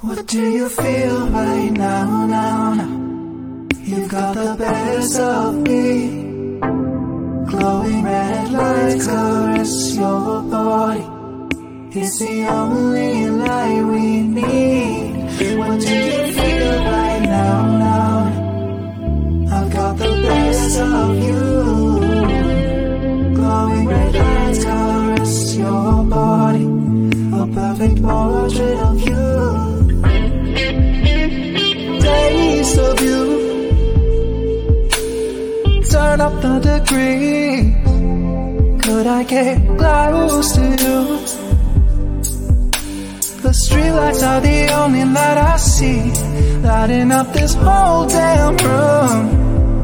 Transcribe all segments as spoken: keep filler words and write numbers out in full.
What do you feel right now, now, now? You've got the best of me. Glowing red lights caress your body. It's the only light we need. What do you feel right now, now? I've got the best of you. Glowing red lights caress your body. A perfect portrait of you. Taste of you. Turn up the degrees. Could I get close to you? The streetlights are the only light I see, lighting up this whole damn room.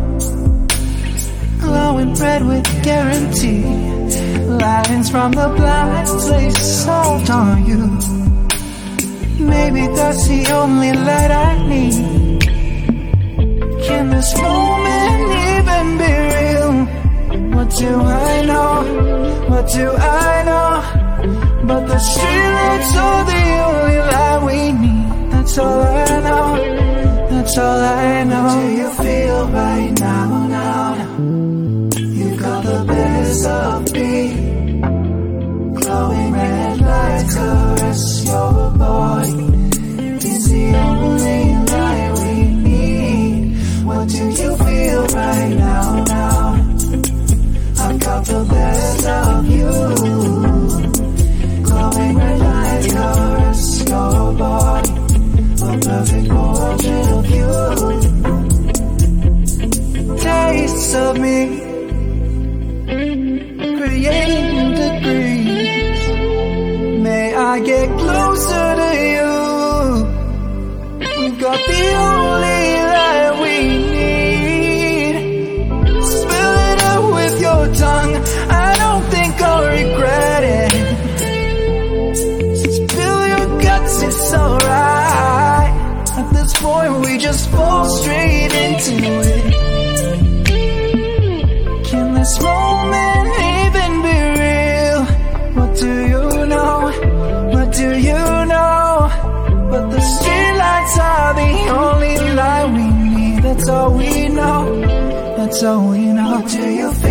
Glowing red with guarantee. Lines from the blinds lay soft on you. Maybe that's the only light I need. Can this moment even be real? What do I know? What do I know? But the streetlights are the only light we need. That's all I know. That's all I know. What do you feel right now, now, now? You've got the best of me. Glowing red lights caress your body. It's the only light we need. What do you feel right now, now? I've got the best of you. Glowing red lights caress your body. A perfect portrait of you. Taste of me. Creating degrees. May I get closer to you? We've got the only light we need. Spill it out with your tongue. I don't think I'll regret it. Spill your guts, it's alright. At this point we just fall straight into it. Can this moment even be real? What do you know? What do you know? But the streetlights are the only light we need. That's all we know. That's all we know. What do you feel?